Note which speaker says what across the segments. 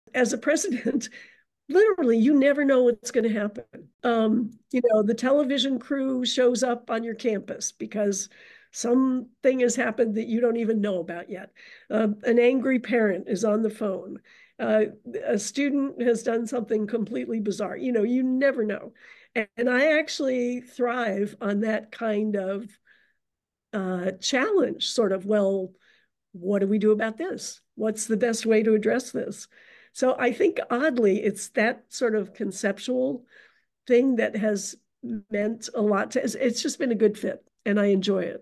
Speaker 1: as a president, literally, you never know what's going to happen. The television crew shows up on your campus because something has happened that you don't even know about yet. An angry parent is on the phone. A student has done something completely bizarre. You never know. And I actually thrive on that kind of challenge, sort of, well, what do we do about this? What's the best way to address this? So I think oddly, it's that sort of conceptual thing that has meant a lot to it's just been a good fit and I enjoy it.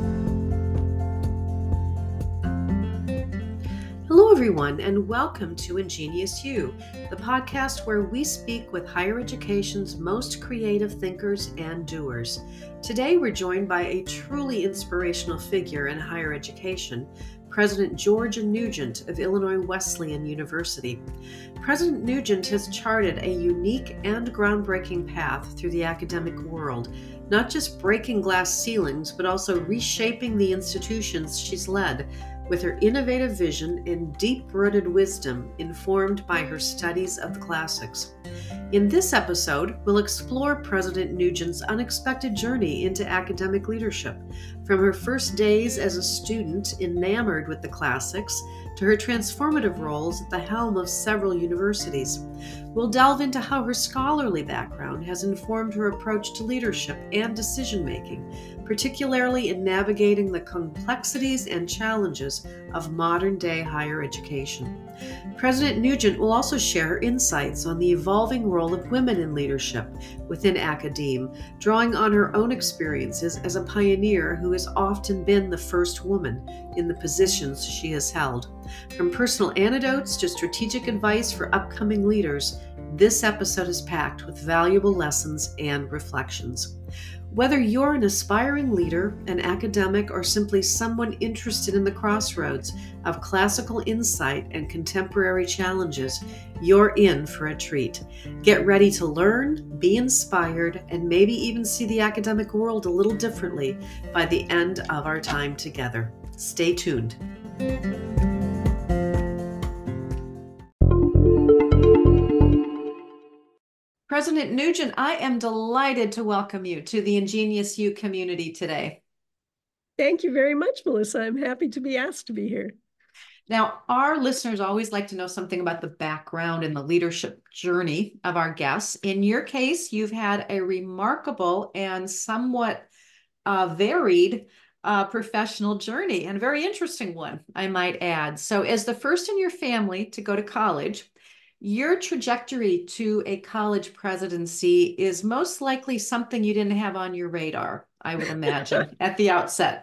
Speaker 2: Hello, everyone, and welcome to Ingenious You, the podcast where we speak with higher education's most creative thinkers and doers. Today, we're joined by a truly inspirational figure in higher education, President Georgia Nugent of Illinois Wesleyan University. President Nugent has charted a unique and groundbreaking path through the academic world, not just breaking glass ceilings, but also reshaping the institutions she's led with her innovative vision and deep-rooted wisdom informed by her studies of the classics. In this episode, we'll explore President Nugent's unexpected journey into academic leadership, from her first days as a student enamored with the classics to her transformative roles at the helm of several universities. We'll delve into how her scholarly background has informed her approach to leadership and decision-making, particularly in navigating the complexities and challenges of modern-day higher education. President Nugent will also share her insights on the evolving role of women in leadership within academe, drawing on her own experiences as a pioneer who has often been the first woman in the positions she has held. From personal anecdotes to strategic advice for upcoming leaders, this episode is packed with valuable lessons and reflections. Whether you're an aspiring leader, an academic, or simply someone interested in the crossroads of classical insight and contemporary challenges, you're in for a treat. Get ready to learn, be inspired, and maybe even see the academic world a little differently by the end of our time together. Stay tuned. President Nugent, I am delighted to welcome you to the Ingenious You community today.
Speaker 1: Thank you very much, Melissa. I'm happy to be asked to be here.
Speaker 2: Now, our listeners always like to know something about the background and the leadership journey of our guests. In your case, you've had a remarkable and somewhat varied professional journey, and a very interesting one, I might add. So, as the first in your family to go to college, your trajectory to a college presidency is most likely something you didn't have on your radar, I would imagine, at the outset.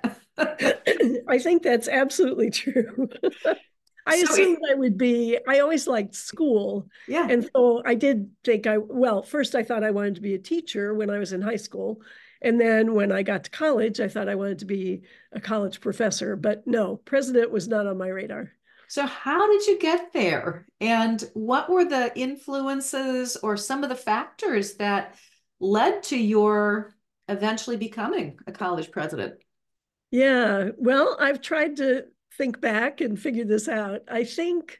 Speaker 1: I think that's absolutely true. I
Speaker 2: So,
Speaker 1: assumed I always liked school.
Speaker 2: yeah.
Speaker 1: And so I did think first I thought I wanted to be a teacher when I was in high school. And then when I got to college, I thought I wanted to be a college professor. But no, president was not on my radar.
Speaker 2: So, how did you get there? And what were the influences or some of the factors that led to your eventually becoming a college president?
Speaker 1: Yeah, well, I've tried to think back and figure this out. I think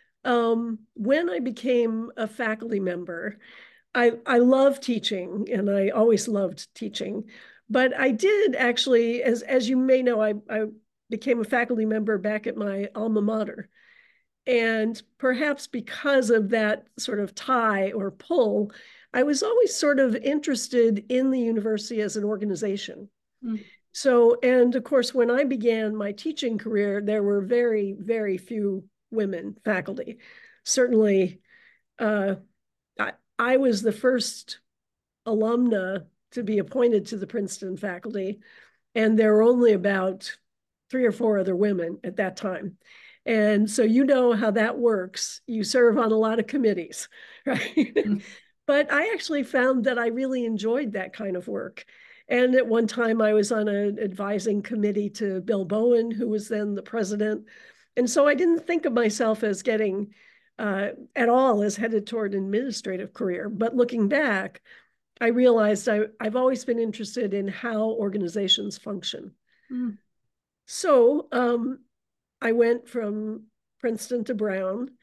Speaker 1: when I became a faculty member, I love teaching and I always loved teaching. But I did actually, as you may know, I became a faculty member back at my alma mater. And perhaps because of that sort of tie or pull, I was always sort of interested in the university as an organization.
Speaker 2: Mm.
Speaker 1: So, and of course, when I began my teaching career, there were very, very few women faculty. Certainly, uh, I was the first alumna to be appointed to the Princeton faculty, and there were only about 3 or 4 other women at that time. And so you know how that works. You serve on a lot of committees, right?
Speaker 2: Mm.
Speaker 1: But I actually found that I really enjoyed that kind of work. And at one time, I was on an advising committee to Bill Bowen, who was then the president. And so I didn't think of myself as getting at all as headed toward an administrative career. But looking back, I realized I've always been interested in how organizations function.
Speaker 2: Mm.
Speaker 1: So I went from Princeton to Brown.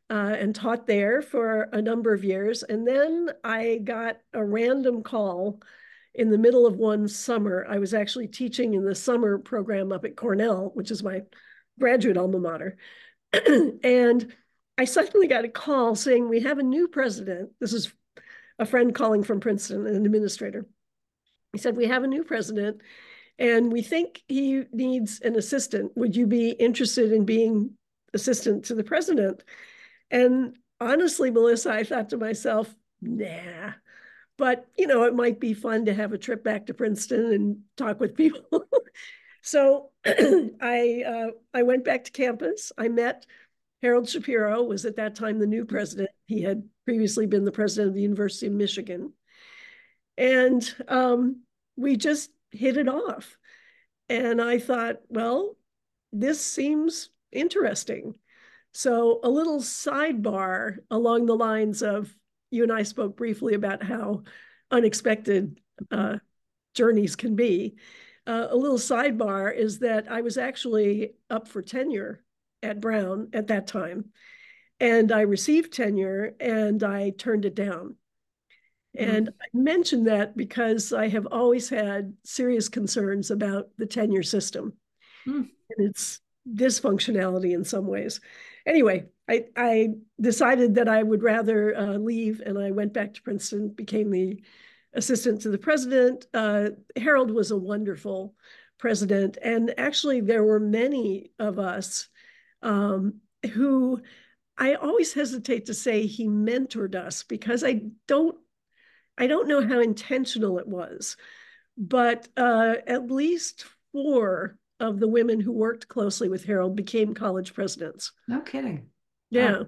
Speaker 1: and taught there for a number of years. And then I got a random call in the middle of one summer. I was actually teaching in the summer program up at Cornell, which is my graduate alma mater. And I suddenly got a call saying, we have a new president. This is a friend calling from Princeton, an administrator. He said, we have a new president and we think he needs an assistant. Would you be interested in being assistant to the president? And honestly, Melissa, I thought to myself, nah, but it might be fun to have a trip back to Princeton and talk with people. So I went back to campus. I met Harold Shapiro, was at that time the new president. He had previously been the president of the University of Michigan. And we just hit it off. And I thought, well, this seems interesting. So a little sidebar along the lines of, you and I spoke briefly about how unexpected journeys can be. A little sidebar is that I was actually up for tenure at Brown at that time. And I received tenure and I turned it down. And I mentioned that because I have always had serious concerns about the tenure system and its dysfunctionality in some ways. Anyway, I decided that I would rather leave, and I went back to Princeton, became the assistant to the president. Harold was a wonderful president, and actually there were many of us who I always hesitate to say he mentored us, because I don't know how intentional it was, but at least 4 of the women who worked closely with Harold became college presidents.
Speaker 2: No kidding.
Speaker 1: Yeah.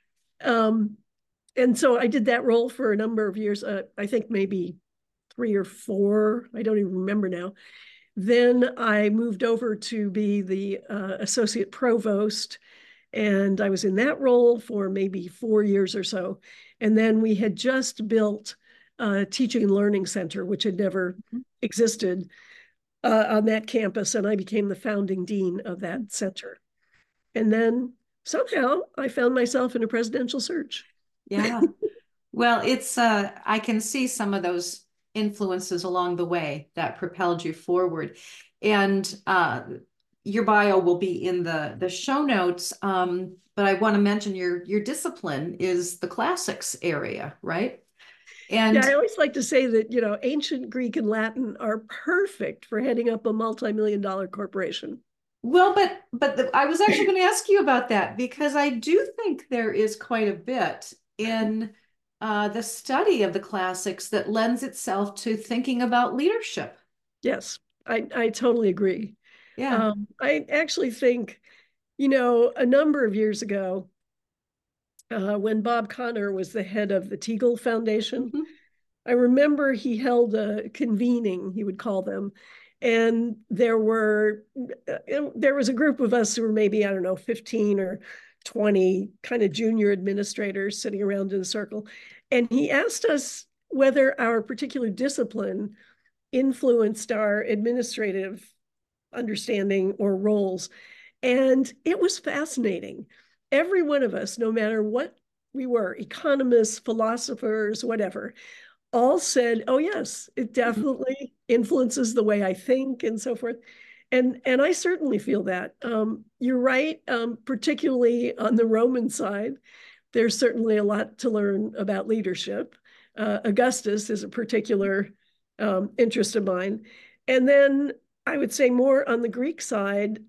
Speaker 1: And so I did that role for a number of years. I think maybe 3 or 4. I don't even remember now. Then I moved over to be the associate provost, and I was in that role for maybe 4 years or so. And then we had just built a teaching and learning center, which had never existed on that campus. And I became the founding dean of that center. And then somehow I found myself in a presidential search.
Speaker 2: Yeah. Well, it's, I can see some of those influences along the way that propelled you forward. And your bio will be in the show notes. But I want to mention your discipline is the classics area, right? And
Speaker 1: yeah, I always like to say that, ancient Greek and Latin are perfect for heading up a multi-million-dollar corporation.
Speaker 2: Well, but I was actually going to ask you about that, because I do think there is quite a bit in the study of the classics that lends itself to thinking about leadership.
Speaker 1: Yes, I totally agree.
Speaker 2: Yeah.
Speaker 1: I actually think, a number of years ago, when Bob Conner was the head of the Teagle Foundation, I remember he held a convening, he would call them, and there was a group of us who were maybe, I don't know, 15 or 20 kind of junior administrators sitting around in a circle. And he asked us whether our particular discipline influenced our administrative understanding or roles. And it was fascinating. Every one of us, no matter what we were, economists, philosophers, whatever, all said, oh, yes, it definitely influences the way I think and so forth. And I certainly feel that. You're right, particularly on the Roman side, there's certainly a lot to learn about leadership. Augustus is a particular interest of mine. And then I would say more on the Greek side,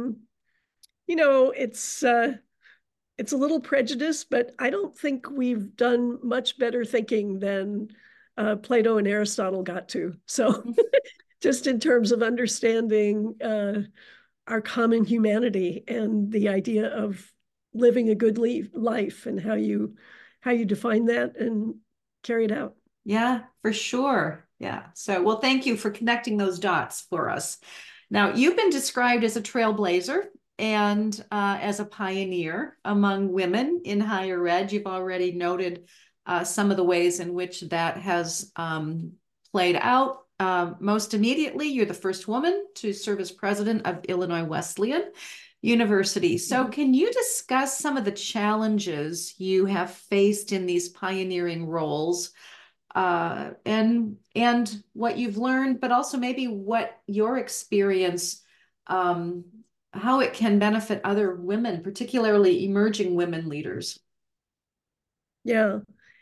Speaker 1: it's a little prejudiced, but I don't think we've done much better thinking than Plato and Aristotle got to. So just in terms of understanding our common humanity and the idea of living a good life and how you define that and carry it out.
Speaker 2: Yeah, for sure. Yeah. So, well, thank you for connecting those dots for us. Now, you've been described as a trailblazer and as a pioneer among women in higher ed. You've already noted some of the ways in which that has played out. Most immediately, you're the first woman to serve as president of Illinois Wesleyan. University. So,
Speaker 1: Mhm.
Speaker 2: can you discuss some of the challenges you have faced in these pioneering roles, and what you've learned, but also maybe what your experience, um, how it can benefit other women, particularly emerging women leaders?
Speaker 1: Yeah.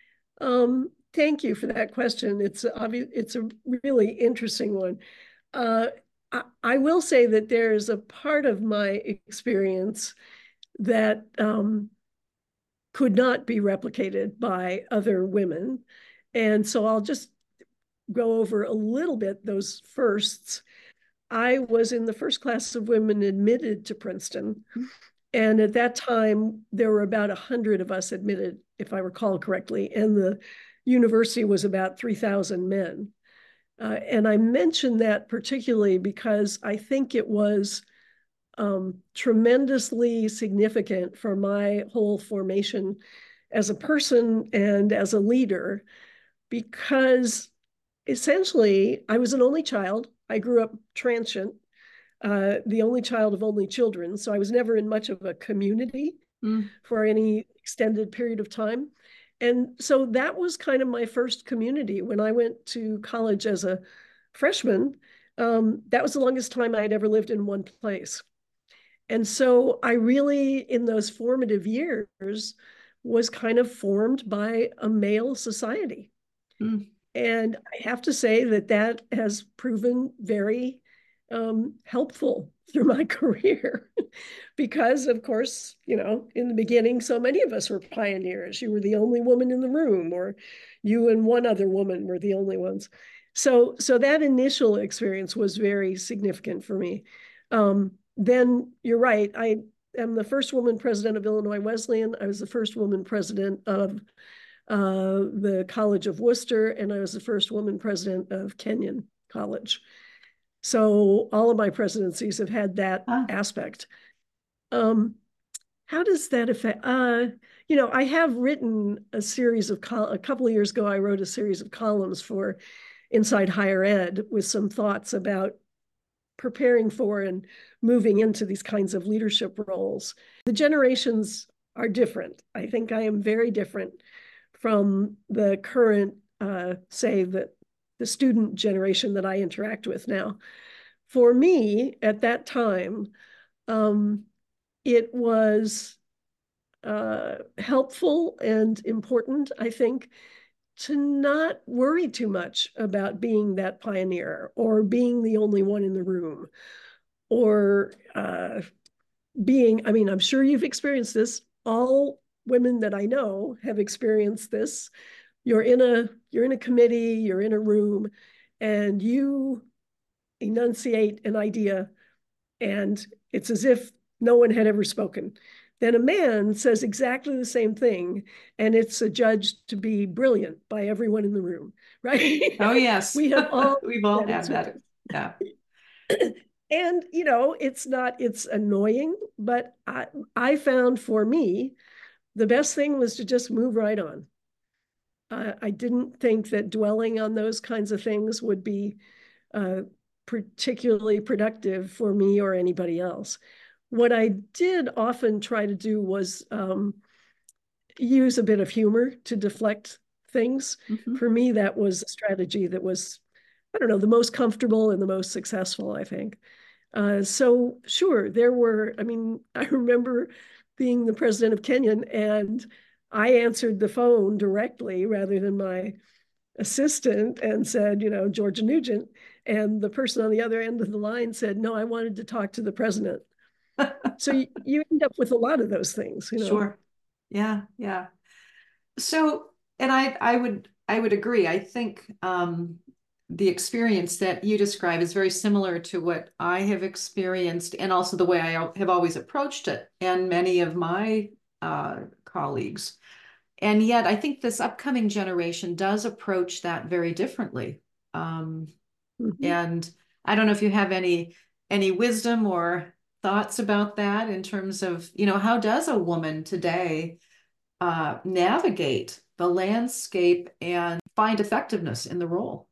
Speaker 1: Thank you for that question. It's obvious, it's a really interesting one. Uh, I will say that there's a part of my experience that could not be replicated by other women. And so I'll just go over a little bit those firsts. I was in the first class of women admitted to Princeton. And at that time, there were about 100 of us admitted, if I recall correctly, and the university was about 3,000 men. And I mention that particularly because I think it was tremendously significant for my whole formation as a person and as a leader, because essentially I was an only child. I grew up transient, the only child of only children. So I was never in much of a community
Speaker 2: Mm.
Speaker 1: for any extended period of time. And so that was kind of my first community. When I went to college as a freshman, that was the longest time I had ever lived in one place. And so I really, in those formative years, was kind of formed by a male society.
Speaker 2: Mm.
Speaker 1: And I have to say that that has proven very helpful through my career because, of course, in the beginning, so many of us were pioneers. You were the only woman in the room, or you and one other woman were the only ones. So that initial experience was very significant for me. Then you're right. I am the first woman president of Illinois Wesleyan. I was the first woman president of the College of Worcester, and I was the first woman president of Kenyon College. So all of my presidencies have had that
Speaker 2: Ah.
Speaker 1: aspect. Um, how does that affect? I have written a series of a couple of years ago. I wrote a series of columns for Inside Higher Ed with some thoughts about preparing for and moving into these kinds of leadership roles. The generations are different. I think I am very different from the current, say, the student generation that I interact with now. For me, at that time, um, it was helpful and important, I think, to not worry too much about being that pioneer or being the only one in the room or I mean, I'm sure you've experienced this. All women that I know have experienced this. You're in a committee, you're in a room, and you enunciate an idea, and it's as if no one had ever spoken. Then a man says exactly the same thing, and it's adjudged to be brilliant by everyone in the room, right?
Speaker 2: Oh, yes.
Speaker 1: We have all
Speaker 2: We've all
Speaker 1: that
Speaker 2: had that.
Speaker 1: experience.
Speaker 2: Yeah.
Speaker 1: And it's annoying, but I found for me the best thing was to just move right on. I didn't think that dwelling on those kinds of things would be uh, particularly productive for me or anybody else. What I did often try to do was use a bit of humor to deflect things.
Speaker 2: Mhm.
Speaker 1: For me, that was a strategy that was, I don't know, the most comfortable and the most successful, I think. So sure, I mean, I remember being the president of Kenyon, and I answered the phone directly rather than my assistant and said, Georgia Nugent. And the person on the other end of the line said, no, I wanted to talk to the president. So you end up with a lot of those things.
Speaker 2: Sure. Yeah, yeah. So, and I would agree. I think the experience that you describe is very similar to what I have experienced, and also the way I have always approached it, and many of my colleagues. And yet, I think this upcoming generation does approach that very differently. Um,
Speaker 1: Mhm.
Speaker 2: and I don't know if you have any wisdom or thoughts about that in terms of, how does a woman today navigate the landscape and find effectiveness in the role?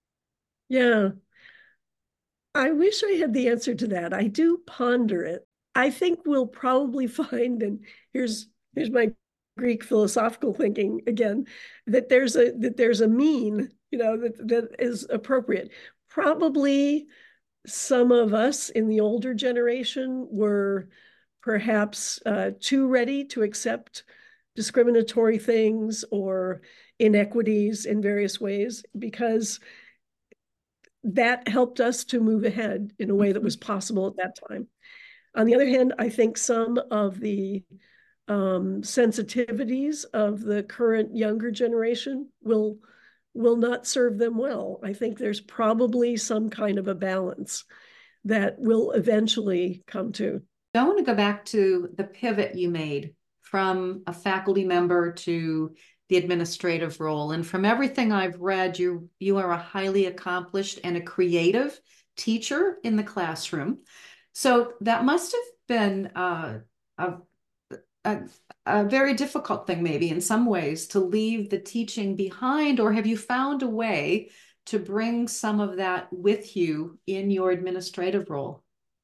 Speaker 1: Yeah, I wish I had the answer to that. I do ponder it. I think we'll probably find, and here's my Greek philosophical thinking again, that there's a mean, that is appropriate. Probably some of us in the older generation were perhaps too ready to accept discriminatory things or inequities in various ways because that helped us to move ahead in a way that was possible at that time. On the other hand, I think some of the sensitivities of the current younger generation will not serve them well. I think there's probably some kind of a balance that will eventually come to.
Speaker 2: I want to go back to the pivot you made from a faculty member to the administrative role. And from everything I've read, you are a highly accomplished and a creative teacher in the classroom. So that must have been a very difficult thing, maybe in some ways, to leave the teaching behind, or have you found a way to bring some of that with you in your administrative role?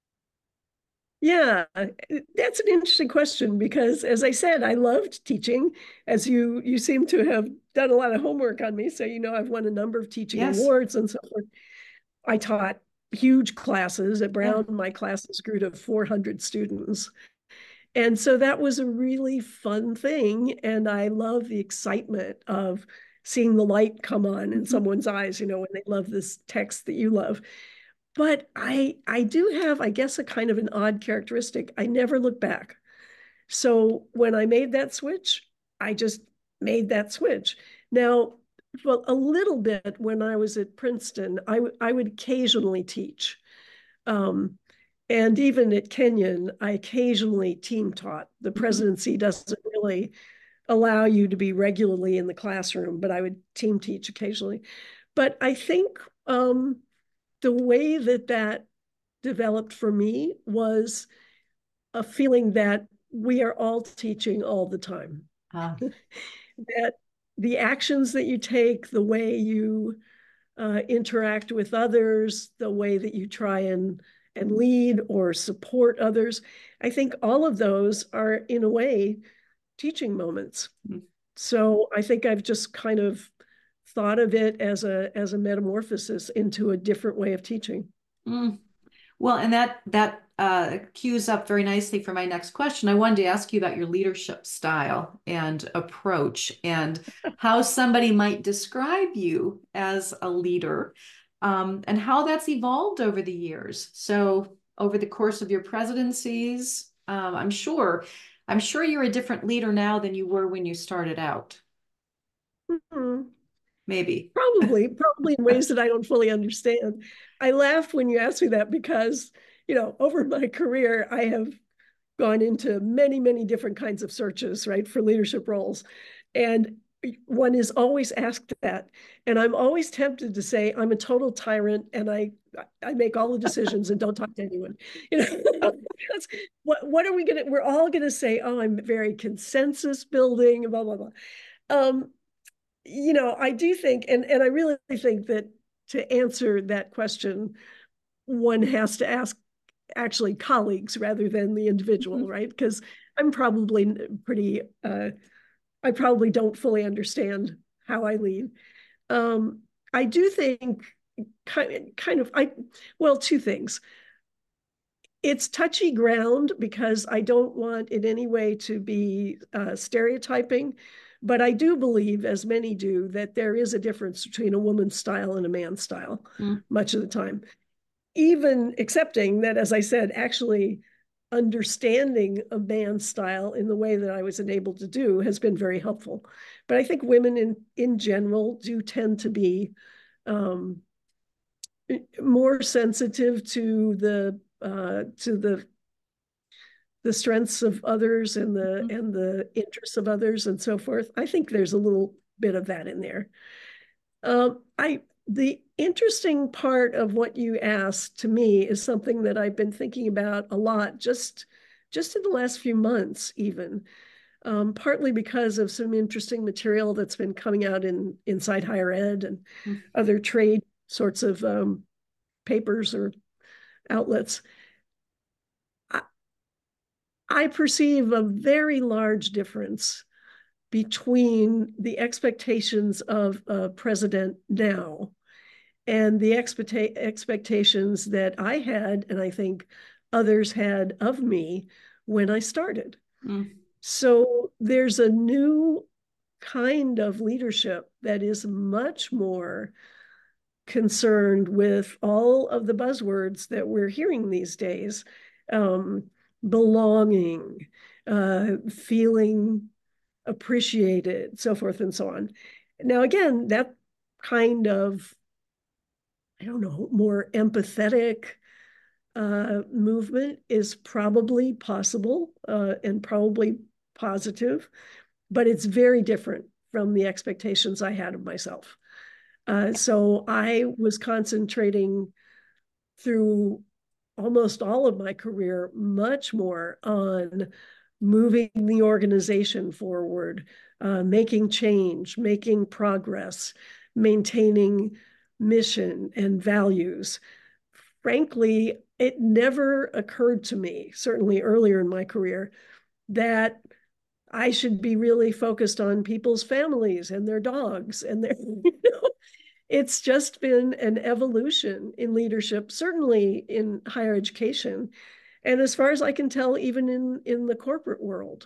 Speaker 1: Yeah, that's an interesting question because, as I said, I loved teaching. As you seem to have done a lot of homework on me, so I've won a number of teaching
Speaker 2: Yes.
Speaker 1: awards and so forth. I taught huge classes at
Speaker 2: Yeah.
Speaker 1: Brown. My classes grew to 400 students. And so that was a really fun thing. And I love the excitement of seeing the light come on in someone's eyes, when they love this text that you love. But I do have, I guess, a kind of an odd characteristic. I never look back. So when I made that switch, I just made that switch. Now, well, a little bit when I was at Princeton, I would occasionally teach. Um, and even at Kenyon, I occasionally team taught. The presidency doesn't really allow you to be regularly in the classroom, but I would team teach occasionally. But I think the way that developed for me was a feeling that we are all teaching all the time. That the actions that you take, the way you interact with others, the way that you try and lead or support others, I think all of those are, in a way, teaching moments. Mm-hmm. So I think I've just kind of thought of it as a metamorphosis into a different way of teaching.
Speaker 2: Mm. Well, and that cues up very nicely for my next question. I wanted to ask you about your leadership style and approach and how somebody might describe you as a leader, and how that's evolved over the years. So over the course of your presidencies, I'm sure you're a different leader now than you were when you started out.
Speaker 1: Mm-hmm.
Speaker 2: Maybe.
Speaker 1: Probably in ways that I don't fully understand. I laugh when you ask me that because, over my career, I have gone into many, many different kinds of searches, right, for leadership roles. And one is always asked that. And I'm always tempted to say, I'm a total tyrant and I make all the decisions and don't talk to anyone. That's, what are we going to, we're all going to say, oh, I'm very consensus building, blah, blah, blah. I do think, and I really think that to answer that question, one has to ask actually colleagues rather than the individual, right? Because I'm probably pretty, I probably don't fully understand how I lead. I do think two things. It's touchy ground because I don't want in any way to be stereotyping, but I do believe, as many do, that there is a difference between a woman's style and a man's style much of the time. Even accepting that, as I said, actually understanding a man's style in the way that I was enabled to do has been very helpful. But I think women in general do tend to be more sensitive to the strengths of others and the interests of others and so forth. I think there's a little bit of that in there. The interesting part of what you asked to me is something that I've been thinking about a lot, just in the last few months, even. Partly because of some interesting material that's been coming out inside higher ed and other trade sorts of papers or outlets. I perceive a very large difference between the expectations of a president now and the expectations that I had, and I think others had of me when I started. Mm. So there's a new kind of leadership that is much more concerned with all of the buzzwords that we're hearing these days, belonging, feeling appreciated, so forth and so on. Now, again, that kind of, I don't know, more empathetic movement is probably possible and probably positive, but it's very different from the expectations I had of myself. So I was concentrating through almost all of my career much more on moving the organization forward, making change, making progress, maintaining mission and values. Frankly, it never occurred to me, certainly earlier in my career, that I should be really focused on people's families and their dogs and their, it's just been an evolution in leadership, certainly in higher education. And as far as I can tell, even in the corporate world.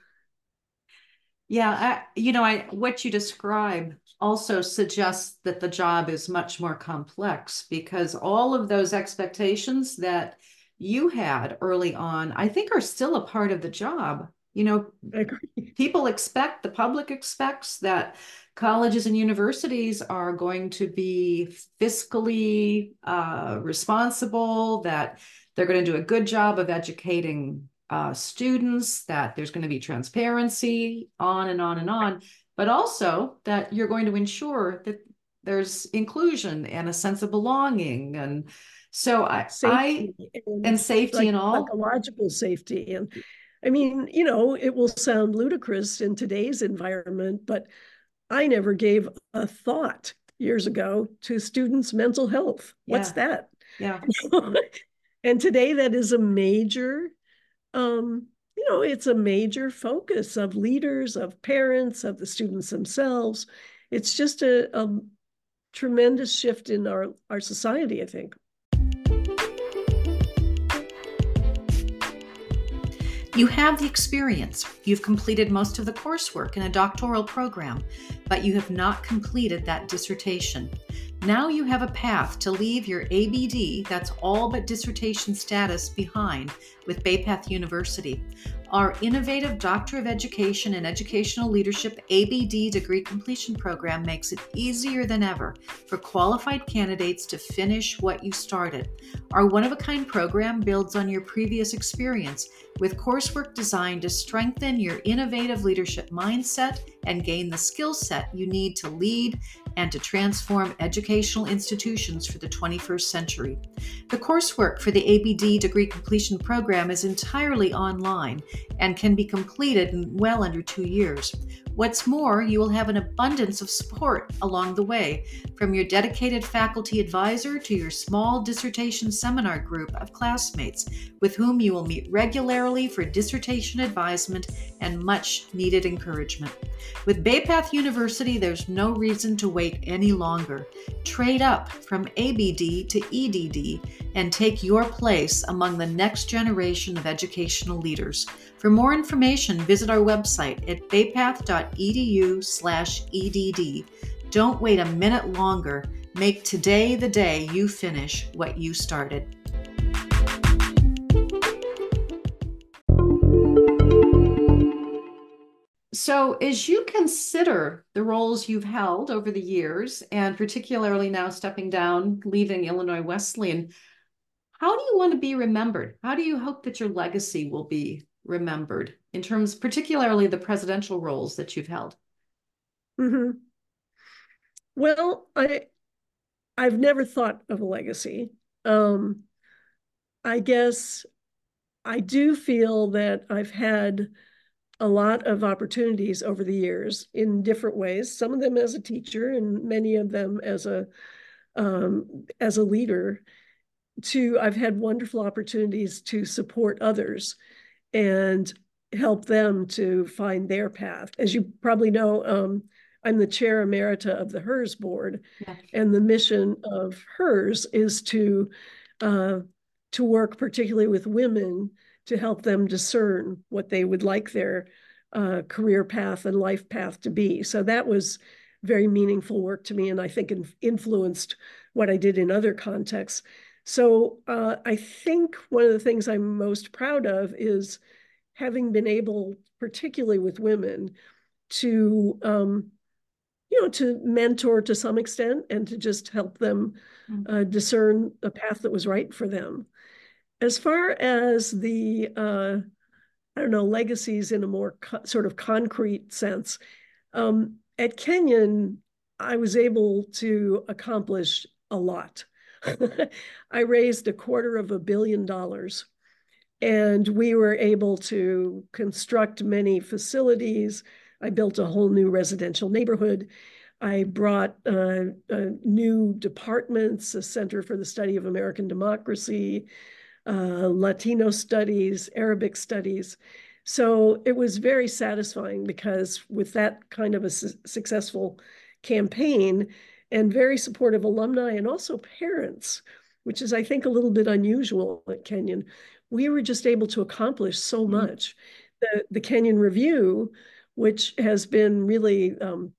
Speaker 2: Yeah, what you describe also suggests that the job is much more complex, because all of those expectations that you had early on, I think, are still a part of the job. People expect, the public expects that colleges and universities are going to be fiscally responsible, that they're going to do a good job of educating students, that there's going to be transparency, on and on and on, but also that you're going to ensure that there's inclusion and a sense of belonging. And so safety and all.
Speaker 1: Psychological safety. And I mean, it will sound ludicrous in today's environment, but I never gave a thought years ago to students' mental health. Yeah. What's that?
Speaker 2: Yeah.
Speaker 1: And today that is a major, it's a major focus of leaders, of parents, of the students themselves. It's just a tremendous shift in our society, I think.
Speaker 2: You have the experience. You've completed most of the coursework in a doctoral program, but you have not completed that dissertation. Now you have a path to leave your ABD, that's all but dissertation status, behind with Bay Path University. Our innovative Doctor of Education and Educational Leadership ABD degree completion program makes it easier than ever for qualified candidates to finish what you started. Our one-of-a-kind program builds on your previous experience with coursework designed to strengthen your innovative leadership mindset and gain the skill set you need to lead and to transform educational institutions for the 21st century. The coursework for the ABD degree completion program is entirely online and can be completed in well under 2 years. What's more, you will have an abundance of support along the way, from your dedicated faculty advisor to your small dissertation seminar group of classmates with whom you will meet regularly for dissertation advisement and much needed encouragement. With Bay Path University, there's no reason to wait any longer. Trade up from ABD to EDD and take your place among the next generation of educational leaders. For more information, visit our website at baypath.edu/EDD. Don't wait a minute longer. Make today the day you finish what you started. So, as you consider the roles you've held over the years, and particularly now stepping down, leaving Illinois Wesleyan, how do you want to be remembered? How do you hope that your legacy will be remembered in terms, particularly the presidential roles that you've held?
Speaker 1: Mm-hmm. Well, I've never thought of a legacy. I guess I do feel that I've had a lot of opportunities over the years in different ways, some of them as a teacher and many of them as a leader. I've had wonderful opportunities to support others. and help them to find their path. As you probably know, I'm the chair emerita of the HERS board,
Speaker 2: Yeah.
Speaker 1: and the mission of HERS is to work particularly with women to help them discern what they would like their career path and life path to be. So that was very meaningful work to me, and I think influenced what I did in other contexts. So I think one of the things I'm most proud of is having been able, particularly with women, to to mentor to some extent and to just help them discern a path that was right for them. As far as the I don't know, legacies in a more sort of concrete sense, at Kenyon, I was able to accomplish a lot. I raised $250 million, and we were able to construct many facilities. I built a whole new residential neighborhood. I brought new departments, a Center for the Study of American Democracy, Latino studies, Arabic studies. So it was very satisfying because with that kind of a successful campaign and very supportive alumni and also parents, which is, I think, a little bit unusual at Kenyon, we were just able to accomplish so much. The Kenyon Review, which has been really,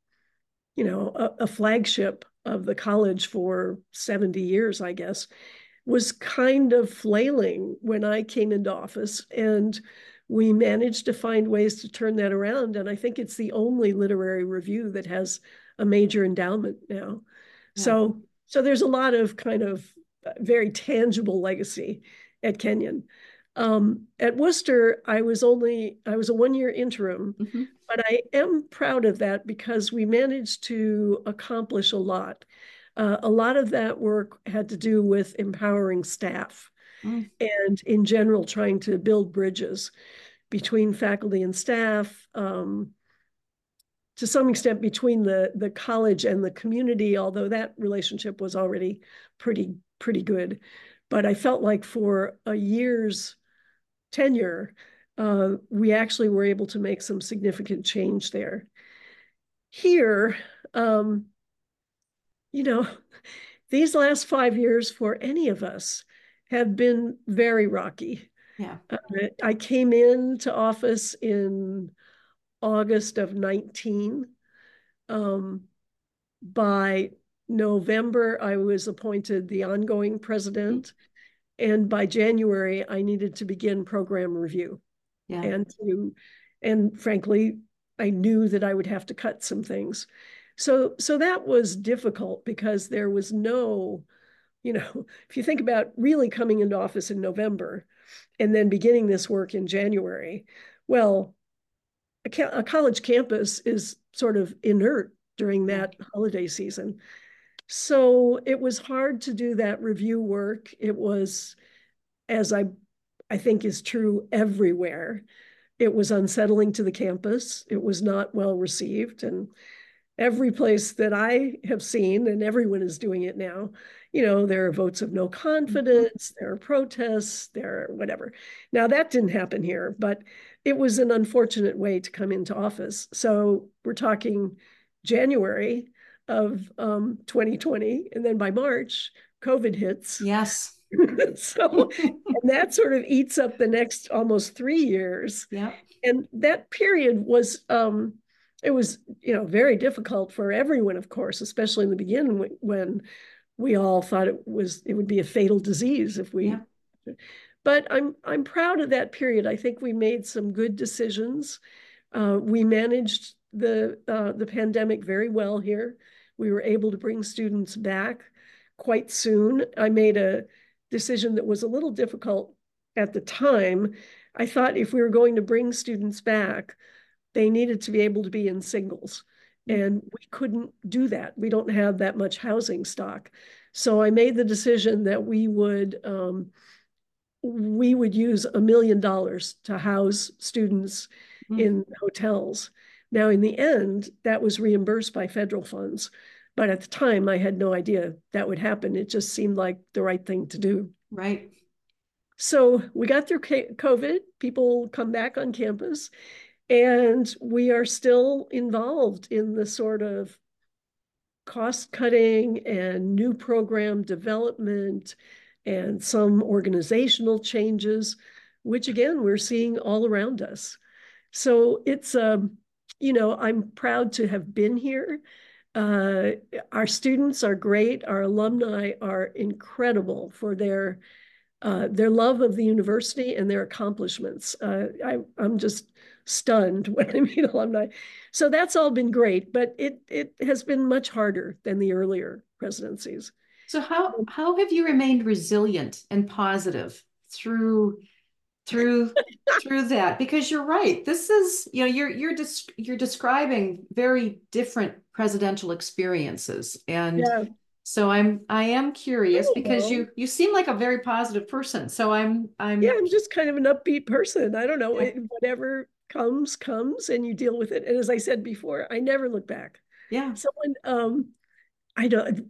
Speaker 1: a flagship of the college for 70 years, I guess, was kind of flailing when I came into office, and we managed to find ways to turn that around. And I think it's the only literary review that has a major endowment now. Yeah. So there's a lot of kind of very tangible legacy at Kenyon. At Worcester, I was a 1-year interim, but I am proud of that because we managed to accomplish a lot. A lot of that work had to do with empowering staff and in general trying to build bridges between faculty and staff, to some extent between the college and the community, although that relationship was already pretty good. But I felt like for a year's tenure, we actually were able to make some significant change there. Here, these last 5 years for any of us have been very rocky.
Speaker 2: Yeah.
Speaker 1: I came into office in August of 19. By November, I was appointed the ongoing president. And by January, I needed to begin program review. Yeah. And frankly, I knew that I would have to cut some things. So that was difficult because there was no, if you think about really coming into office in November and then beginning this work in January, well, a college campus is sort of inert during that holiday season. So it was hard to do that review work. It was, as I think is true everywhere, it was unsettling to the campus. It was not well received. And every place that I have seen, and everyone is doing it now, there are votes of no confidence, there are protests, there are whatever. Now, that didn't happen here, but it was an unfortunate way to come into office. So we're talking January of 2020, and then by March, COVID hits.
Speaker 2: Yes.
Speaker 1: So, and that sort of eats up the next almost 3 years.
Speaker 2: Yeah.
Speaker 1: And that period was, it was, very difficult for everyone, of course, especially in the beginning when we all thought it would be a fatal disease if we. Yeah. But I'm proud of that period. I think we made some good decisions. We managed the pandemic very well here. We were able to bring students back quite soon. I made a decision that was a little difficult at the time. I thought if we were going to bring students back, they needed to be able to be in singles. And we couldn't do that. We don't have that much housing stock. So I made the decision that we would use $1 million to house students in hotels. Now, in the end, that was reimbursed by federal funds. But at the time, I had no idea that would happen. It just seemed like the right thing to do.
Speaker 2: Right.
Speaker 1: So we got through COVID, people come back on campus, and we are still involved in the sort of cost cutting and new program development and some organizational changes, which again, we're seeing all around us. So it's, I'm proud to have been here. Uh, our students are great. Our alumni are incredible for their love of the university and their accomplishments. I'm just stunned when I meet alumni. So that's all been great, but it has been much harder than the earlier presidencies.
Speaker 2: So how have you remained resilient and positive through through that? Because you're right. This is, you're describing very different presidential experiences. And
Speaker 1: Yeah,
Speaker 2: so I am
Speaker 1: I
Speaker 2: curious
Speaker 1: don't
Speaker 2: because
Speaker 1: know.
Speaker 2: you seem like a very positive person. So
Speaker 1: Yeah,
Speaker 2: I'm
Speaker 1: I'm just kind of an upbeat person. I don't know.
Speaker 2: yeah,
Speaker 1: Whatever comes, comes, and you deal with it. And as I said before, I never look back.
Speaker 2: yeah.
Speaker 1: Someone, I don't,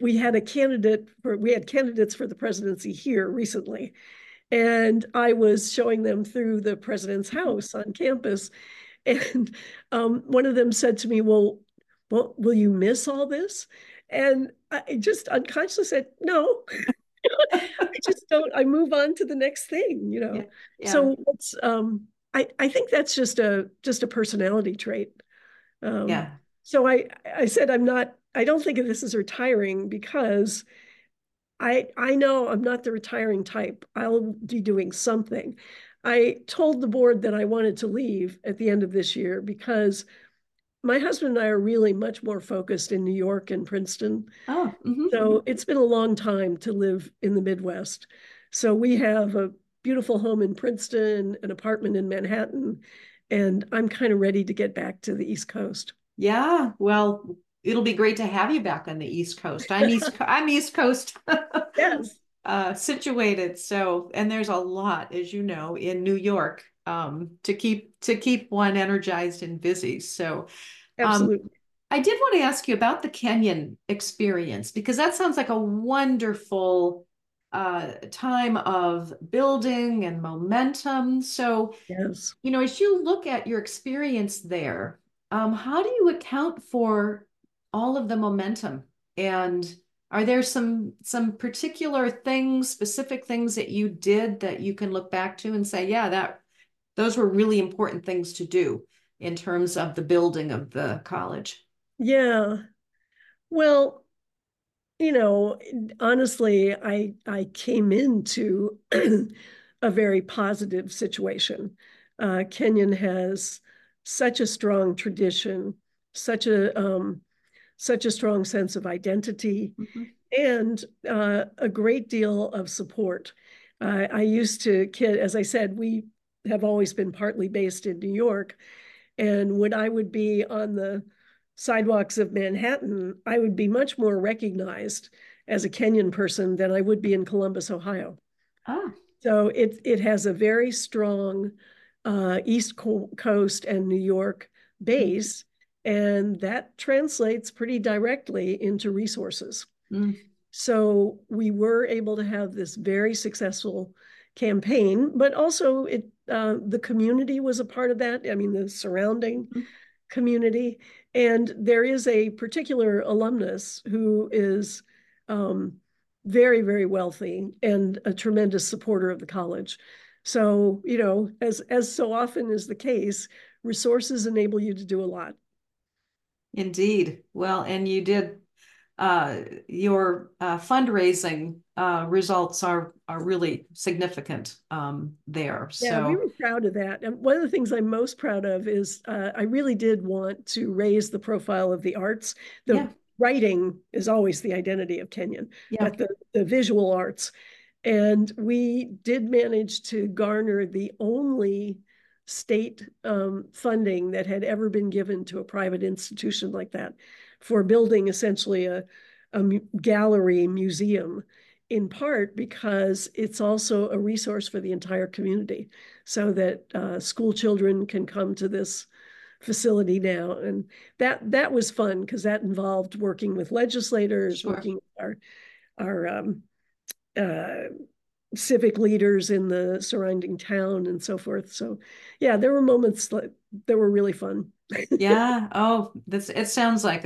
Speaker 1: we had candidates for the presidency here recently. And I was showing them through the president's house on campus. And one of them said to me, well, will you miss all this? And I just unconsciously said, no, I just don't. I move on to the next thing, you
Speaker 2: Yeah.
Speaker 1: know.
Speaker 2: Yeah.
Speaker 1: So it's I think that's just a personality trait. Um,
Speaker 2: Yeah.
Speaker 1: so I said I'm not. I don't think of this as retiring because I know I'm not the retiring type. I'll be doing something. I told the board that I wanted to leave at the end of this year because my husband and I are really much more focused in New York and Princeton.
Speaker 2: Oh,
Speaker 1: So it's been a long time to live in the Midwest. So we have a beautiful home in Princeton, an apartment in Manhattan, and I'm kind of ready to get back to the East Coast.
Speaker 2: yeah. Well, it'll be great to have you back on the East Coast. I'm East Coast
Speaker 1: Yes,
Speaker 2: situated. So, and there's a lot, as you know, in New York to keep one energized and busy. So, um,
Speaker 1: absolutely.
Speaker 2: I did want to ask you about the Kenyon experience because that sounds like a wonderful time of building and momentum. So,
Speaker 1: Yes.
Speaker 2: as you look at your experience there, how do you account for all of the momentum? And are there some particular things, specific things that you did that you can look back to and say, yeah, that those were really important things to do in terms of the building of the college?
Speaker 1: Yeah. Well, honestly, I came into a very positive situation. Kenyon has such a strong tradition, such a such a strong sense of identity,
Speaker 2: Mhm.
Speaker 1: and a great deal of support. I used to kid, as I said, we have always been partly based in New York, and when I would be on the sidewalks of Manhattan, I would be much more recognized as a Kenyan person than I would be in Columbus, Ohio.
Speaker 2: Ah,
Speaker 1: So it has a very strong East Coast and New York base, and that translates pretty directly into resources.
Speaker 2: mm,
Speaker 1: So we were able to have this very successful campaign, but also the community was a part of that. I mean, the surrounding
Speaker 2: mm.
Speaker 1: community. And there is a particular alumnus who is um, very, very wealthy and a tremendous supporter of the college. So, as so often is the case, resources enable you to do a lot.
Speaker 2: Indeed. Well, and you did your fundraising results are really significant there.
Speaker 1: Yeah, we
Speaker 2: So
Speaker 1: were proud of that. And one of the things I'm most proud of is I really did want to raise the profile of the arts. The
Speaker 2: yeah,
Speaker 1: writing is always the identity of Kenyon,
Speaker 2: yeah.
Speaker 1: but the visual arts. And we did manage to garner the only state funding that had ever been given to a private institution like that for building essentially a gallery museum, in part because it's also a resource for the entire community so that school children can come to this facility now. And that was fun because that involved working with legislators,
Speaker 2: Sure.
Speaker 1: working with our uh, civic leaders in the surrounding town and so forth. So yeah, there were moments that were really fun.
Speaker 2: Yeah. Oh, it sounds like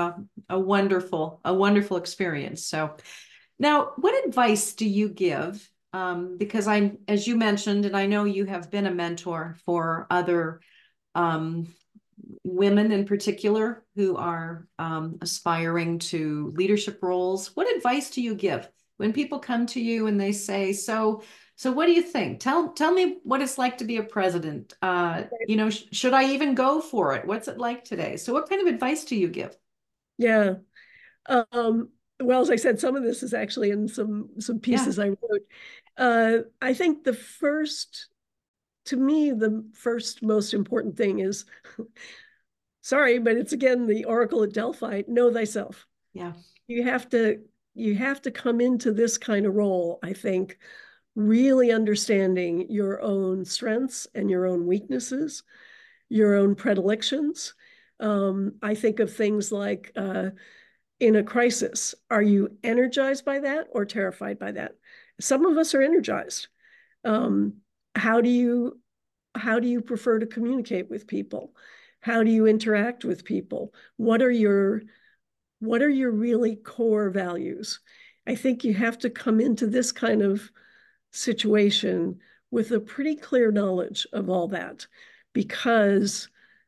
Speaker 2: a wonderful experience. So now, what advice do you give? Because as you mentioned, and I know you have been a mentor for other um, women in particular who are aspiring to leadership roles. What advice do you give when people come to you and they say, so what do you think? Tell me what it's like to be a president. Should I even go for it? What's it like today? So what kind of advice do you give?
Speaker 1: Yeah. Um, well, as I said, some of this is actually in some
Speaker 2: Yeah.
Speaker 1: pieces I wrote. I think to me, the first most important thing is, sorry, but it's again the Oracle at Delphi, know thyself.
Speaker 2: Yeah.
Speaker 1: You have to you have to come into this kind of role, I think, really understanding your own strengths and your own weaknesses, your own predilections. I think of things like in a crisis, are you energized by that or terrified by that? Some of us are energized. Um, how do you prefer to communicate with people? How do you interact with people? What are your really core values? I think you have to come into this kind of situation with a pretty clear knowledge of all that because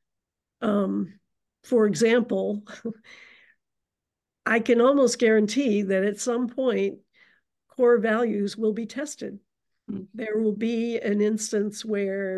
Speaker 1: for example, I can almost guarantee that at some point core values will be tested.
Speaker 2: Mm.
Speaker 1: There will be an instance where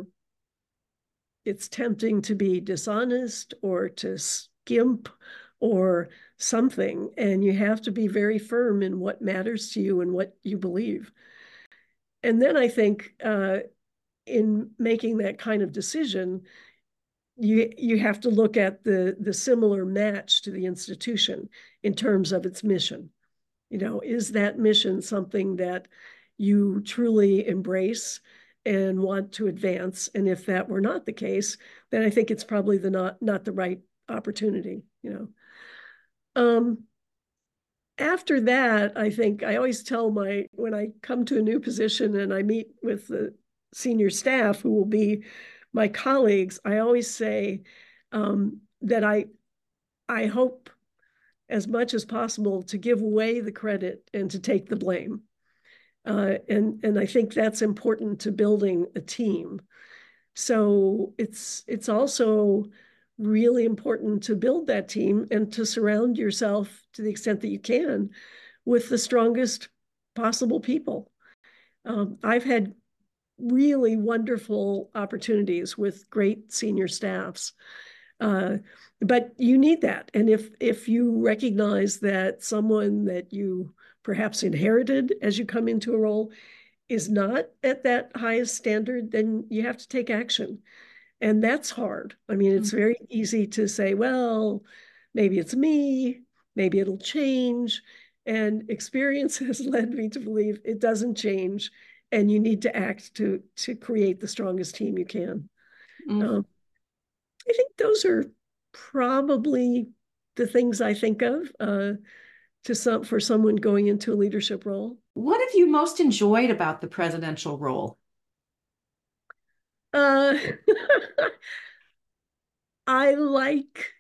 Speaker 1: it's tempting to be dishonest or to skimp or something, and you have to be very firm in what matters to you and what you believe. And then I think in making that kind of decision, you have to look at the similar match to the institution in terms of its mission. Is that mission something that you truly embrace and want to advance? And if that were not the case, then I think it's probably not the right opportunity. After that, I think I always tell when I come to a new position and I meet with the senior staff who will be my colleagues, I always say that I hope as much as possible to give away the credit and to take the blame. And I think that's important to building a team. So it's also really important to build that team and to surround yourself to the extent that you can with the strongest possible people. I've had really wonderful opportunities with great senior staffs. But you need that. And if you recognize that someone that you perhaps inherited as you come into a role is not at that highest standard, then you have to take action. And that's hard. I mean, it's very easy to say, well, maybe it's me, maybe it'll change. And experience has led me to believe it doesn't change. And you need to act to create the strongest team you can.
Speaker 2: Mm.
Speaker 1: I think those are probably the things I think of for someone going into a leadership role.
Speaker 2: What have you most enjoyed about the presidential role?
Speaker 1: Uh, I like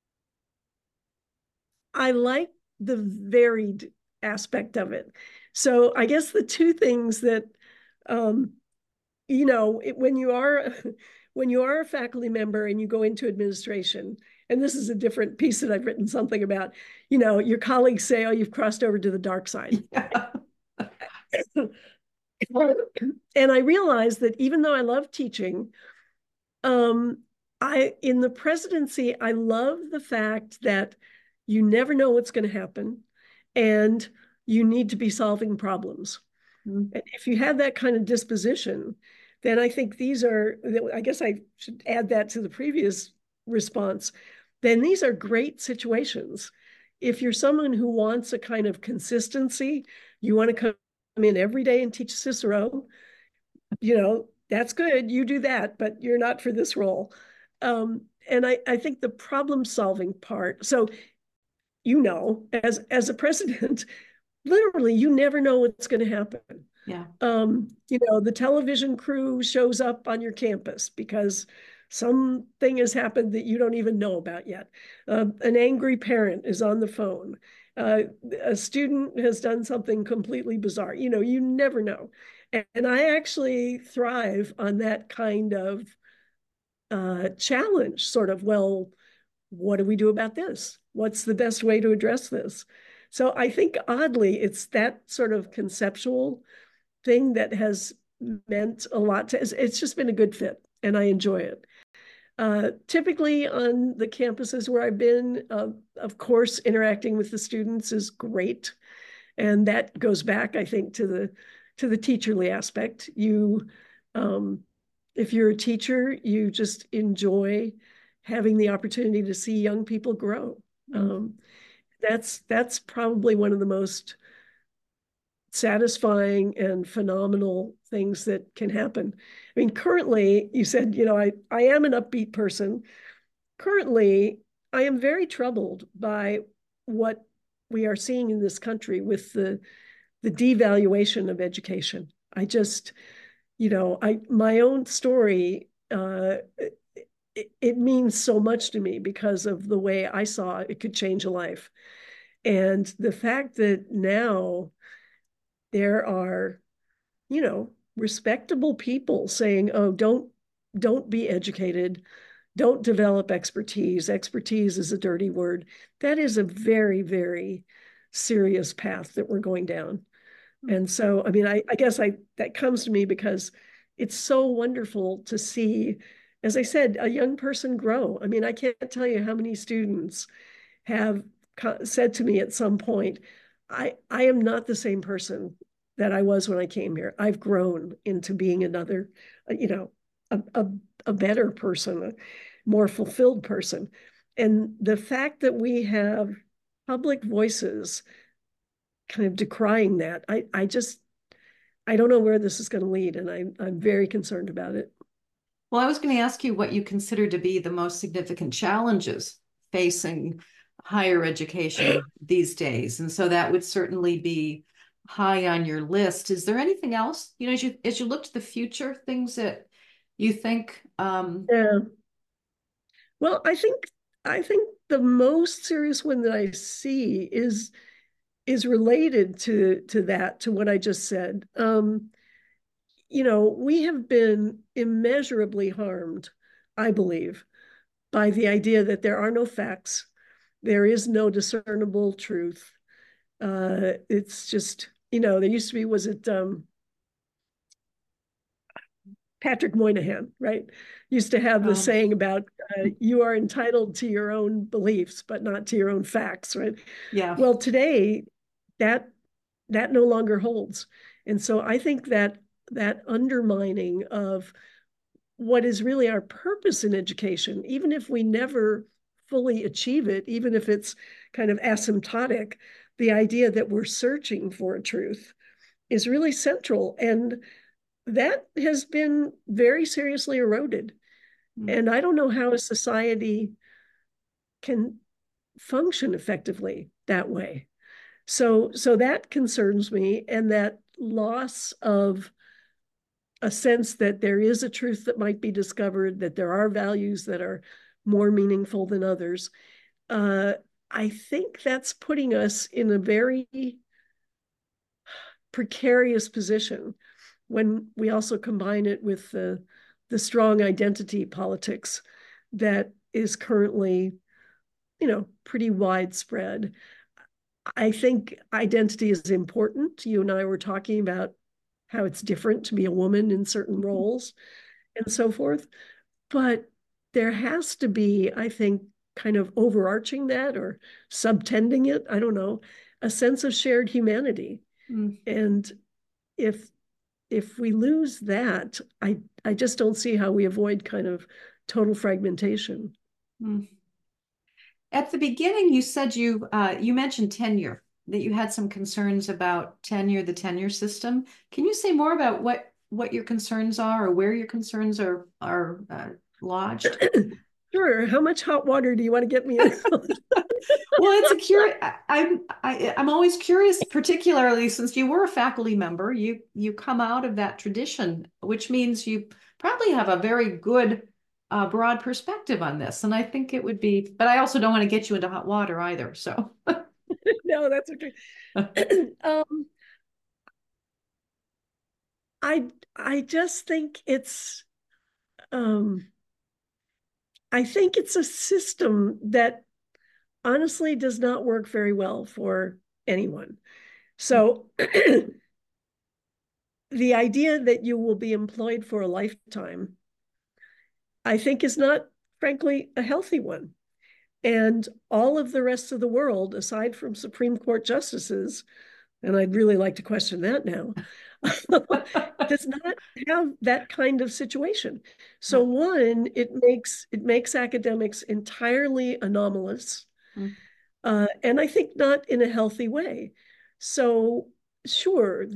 Speaker 1: I like the varied aspect of it. So I guess the two things that um, when you are when you are a faculty member and you go into administration, and this is a different piece that I've written something about, your colleagues say, oh, you've crossed over to the dark side.
Speaker 2: Yeah.
Speaker 1: And I realized that even though I love teaching, um, in the presidency, I love the fact that you never know what's going to happen and you need to be solving problems.
Speaker 2: Mm.
Speaker 1: And if you have that kind of disposition, then I think I guess I should add that to the previous response, then these are great situations. If you're someone who wants a kind of consistency, you want to come in every day and teach Cicero, that's good. You do that, but you're not for this role. And I think the problem solving part, so, as a president, literally, you never know what's going to happen.
Speaker 2: Yeah.
Speaker 1: The television crew shows up on your campus because something has happened that you don't even know about yet. An angry parent is on the phone. A student has done something completely bizarre. You never know. And I actually thrive on that kind of challenge, sort of, well, what do we do about this? What's the best way to address this? So I think oddly, it's that sort of conceptual thing that has meant a lot to, it's just been a good fit and I enjoy it. Typically on the campuses where I've been, of course, interacting with the students is great. And that goes back, I think, to the teacherly aspect. If you're a teacher, you just enjoy having the opportunity to see young people grow. That's probably one of the most satisfying and phenomenal things that can happen. I mean, currently, you said, I am an upbeat person. Currently, I am very troubled by what we are seeing in this country with the devaluation of education. I just, my own story, it means so much to me because of the way I saw it could change a life. And the fact that now there are, respectable people saying, oh, don't be educated, don't develop expertise. Expertise is a dirty word. That is a very, very serious path that we're going down. And so, I mean, I guess that comes to me because it's so wonderful to see, as I said, a young person grow. I mean, I can't tell you how many students have said to me at some point, I am not the same person that I was when I came here. I've grown into being another, a better person, a more fulfilled person. And the fact that we have public voices kind of decrying that, I don't know where this is going to lead, and I'm very concerned about it.
Speaker 2: Well, I was going to ask you what you consider to be the most significant challenges facing higher education these days. And so that would certainly be high on your list. Is there anything else, as you look to the future, things that you think?
Speaker 1: Yeah. Well, I think the most serious one that I see is related to what I just said. We have been immeasurably harmed, I believe, by the idea that there are no facts, there is no discernible truth. It's just, there used to be, was it Patrick Moynihan, right? Used to have the saying about you are entitled to your own beliefs, but not to your own facts, right?
Speaker 2: Yeah.
Speaker 1: Well, today that no longer holds. And so I think that undermining of what is really our purpose in education, even if we never fully achieve it, even if it's kind of asymptotic, the idea that we're searching for a truth is really central. And that has been very seriously eroded. And I don't know how a society can function effectively that way. So that concerns me, and that loss of a sense that there is a truth that might be discovered, that there are values that are more meaningful than others. I think that's putting us in a very precarious position when we also combine it with the strong identity politics that is currently, pretty widespread. I think identity is important. You and I were talking about how it's different to be a woman in certain roles and so forth. But there has to be, I think, kind of overarching that or subtending it, I don't know, a sense of shared humanity. And if we lose that, I just don't see how we avoid kind of total fragmentation.
Speaker 2: At the beginning, you said you mentioned tenure, that you had some concerns about tenure, the tenure system. Can you say more about what your concerns are, or where your concerns are lodged?
Speaker 1: Sure. How much hot water do you want to get me in?
Speaker 2: Well, it's a curious. I'm always curious, particularly since you were a faculty member. You come out of that tradition, which means you probably have a very good broad perspective on this. And I think it would be, but I also don't want to get you into hot water either. So
Speaker 1: No, that's okay. um, I just think um, it's a system that honestly does not work very well for anyone. So the idea that you will be employed for a lifetime, I think, is not, frankly, a healthy one. And all of the rest of the world, aside from Supreme Court justices, and I'd really like to question that now, does not have that kind of situation. So one, it makes academics entirely anomalous, and I think not in a healthy way. So sure,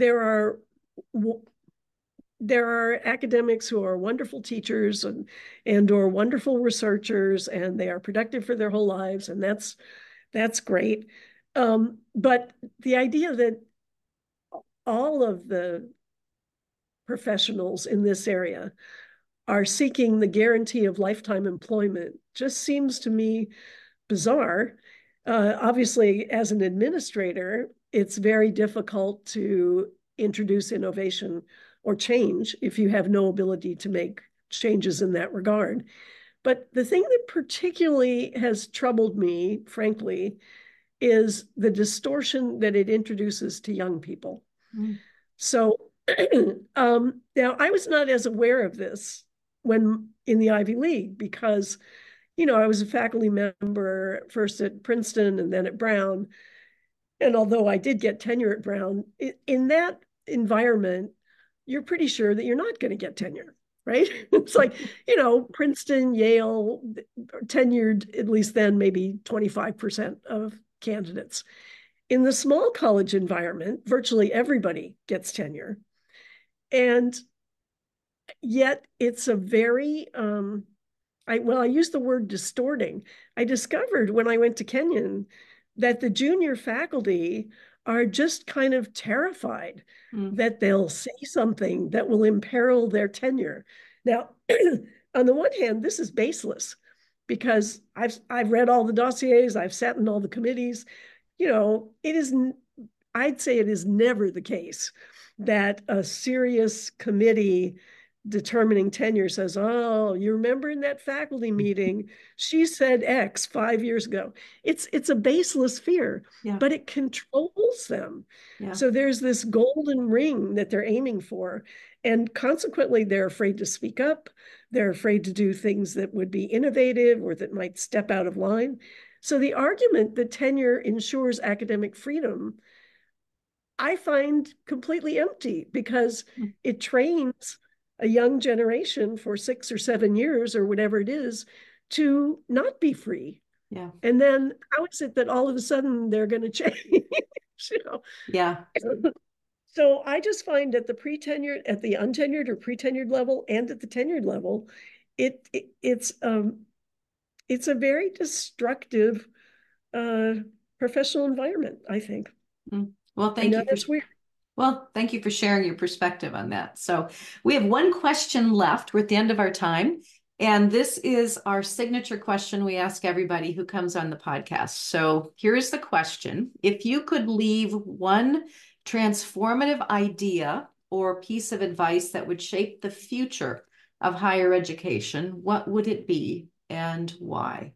Speaker 1: there are academics who are wonderful teachers and or wonderful researchers, and they are productive for their whole lives, and that's great. But the idea that all of the professionals in this area are seeking the guarantee of lifetime employment just seems to me bizarre. Obviously, as an administrator, it's very difficult to introduce innovation or change if you have no ability to make changes in that regard. But the thing that particularly has troubled me, frankly, is the distortion that it introduces to young people. So now I was not as aware of this when in the Ivy League because, I was a faculty member first at Princeton and then at Brown. And although I did get tenure at Brown, in that environment, you're pretty sure that you're not going to get tenure, right? It's like, Princeton, Yale, tenured, at least then, maybe 25% of candidates. In the small college environment, virtually everybody gets tenure. And yet it's a very, I use the word distorting. I discovered when I went to Kenyon that the junior faculty are just kind of terrified that they'll say something that will imperil their tenure. Now, on the one hand, this is baseless because I've read all the dossiers, I've sat in all the committees. I'd say it is never the case that a serious committee determining tenure says, oh, you remember in that faculty meeting, she said X 5 years ago. It's a baseless fear, but it controls them. So there's this golden ring that they're aiming for. And consequently, they're afraid to speak up. They're afraid to do things that would be innovative or that might step out of line. So the argument that tenure ensures academic freedom, I find completely empty because it trains a young generation for 6 or 7 years or whatever it is to not be free.
Speaker 2: Yeah.
Speaker 1: And then how is it that all of a sudden they're going to change?
Speaker 2: Yeah.
Speaker 1: So I just find at the pre-tenured, at the untenured or pre-tenured level, and at the tenured level, it's a very destructive professional environment, I think.
Speaker 2: Well, thank you.
Speaker 1: That's weird.
Speaker 2: Well, thank you for sharing your perspective on that. So we have one question left. We're at the end of our time. And this is our signature question we ask everybody who comes on the podcast. So here's the question. If you could leave one transformative idea or piece of advice that would shape the future of higher education, what would it be and why?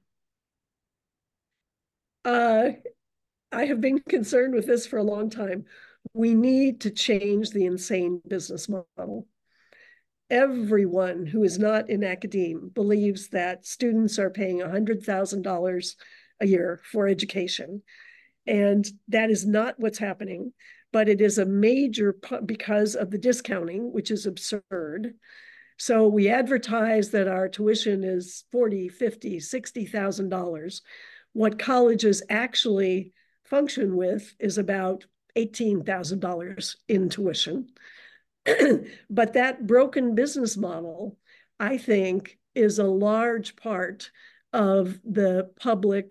Speaker 1: I have been concerned with this for a long time. We need to change the insane business model. Everyone who is not in academia believes that students are paying $100,000 a year for education. And that is not what's happening, but it is a major because of the discounting, which is absurd. So we advertise that our tuition is $40,000, $50,000, $60,000. What colleges actually function with is about $18,000 in tuition. But that broken business model, I think, is a large part of the public's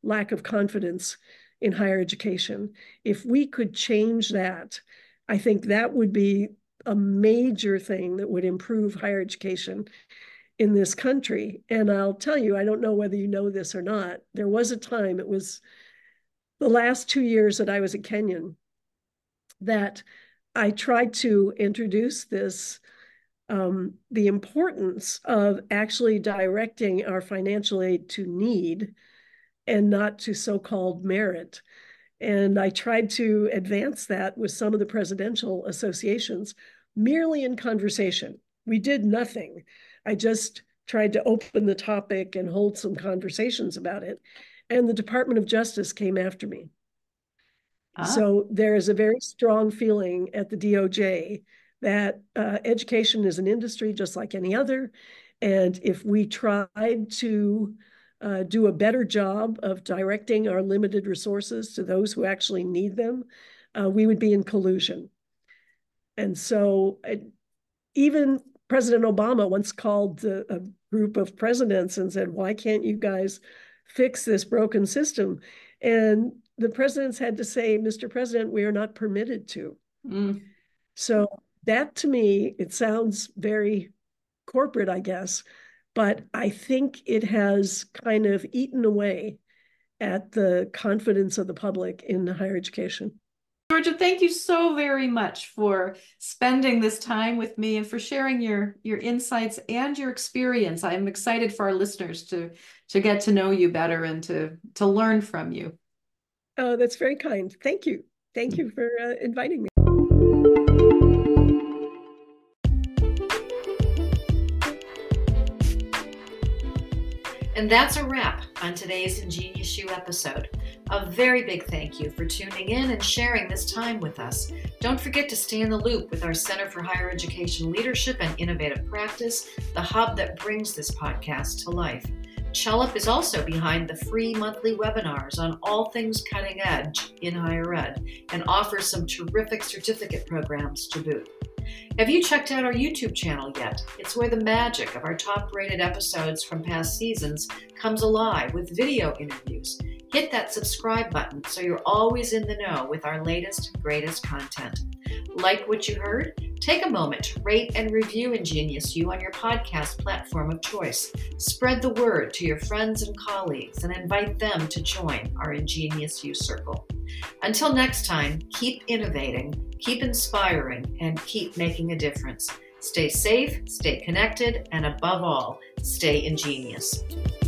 Speaker 1: lack of confidence in higher education. If we could change that, I think that would be a major thing that would improve higher education in this country. And I'll tell you, I don't know whether you know this or not, there was a time, it was the last 2 years that I was at Kenyon, that I tried to introduce this, the importance of actually directing our financial aid to need and not to so-called merit. And I tried to advance that with some of the presidential associations, merely in conversation. We did nothing. I just tried to open the topic and hold some conversations about it. And the Department of Justice came after me. So there is a very strong feeling at the DOJ that education is an industry just like any other. And if we tried to do a better job of directing our limited resources to those who actually need them, we would be in collusion. And so even President Obama once called a group of presidents and said, why can't you guys fix this broken system? And the presidents had to say, Mr. President, we are not permitted to. So that, to me, it sounds very corporate, I guess, but I think it has kind of eaten away at the confidence of the public in higher education.
Speaker 3: Georgia, thank you so very much for spending this time with me and for sharing your insights and your experience. I'm excited for our listeners to get to know you better and to learn from you.
Speaker 1: Oh, that's very kind. Thank you. Thank you for inviting me.
Speaker 2: And that's a wrap on today's Ingenious You episode. A very big thank you for tuning in and sharing this time with us. Don't forget to stay in the loop with our Center for Higher Education Leadership and Innovative Practice, the hub that brings this podcast to life. CHELUP is also behind the free monthly webinars on all things cutting edge in higher ed and offers some terrific certificate programs to boot. Have you checked out our YouTube channel yet? It's where the magic of our top-rated episodes from past seasons comes alive with video interviews. Hit that subscribe button so you're always in the know with our latest and greatest content. Like what you heard? Take a moment to rate and review Ingenious You on your podcast platform of choice. Spread the word to your friends and colleagues and invite them to join our Ingenious You circle. Until next time, keep innovating, keep inspiring, and keep making a difference. Stay safe, stay connected, and above all, stay ingenious.